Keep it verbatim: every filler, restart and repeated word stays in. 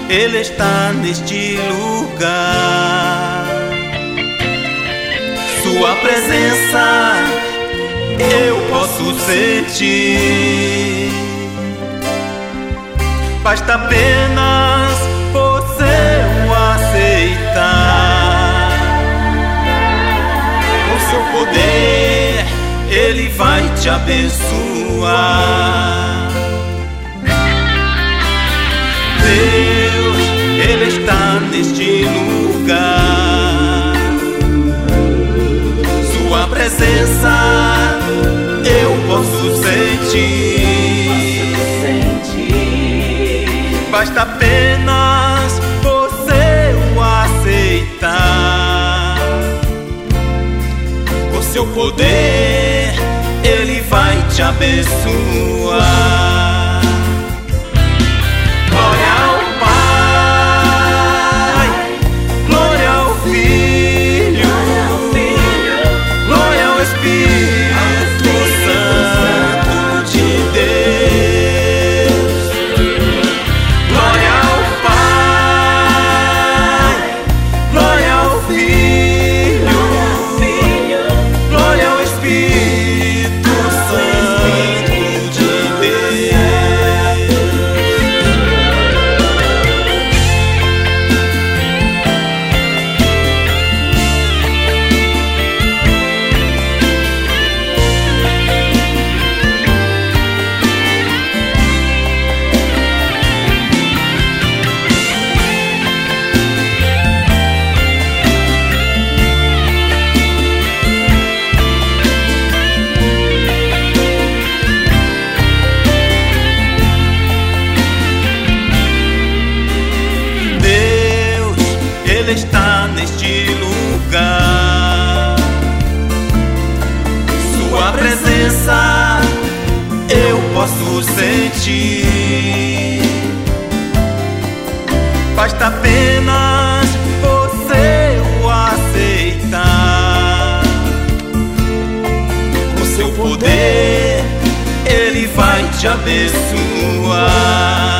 Ele está neste lugar. Sua presença eu posso sentir. Basta apenas você o aceitar. Com seu poder Ele vai te abençoar. Deus, Ele está neste lugar. Sua presença eu posso sentir. Basta apenas você o aceitar. Com seu poder Ele vai te abençoar. Ele está neste lugar. Sua presença eu posso sentir. Basta apenas você o aceitar. Com seu poder Ele vai te abençoar.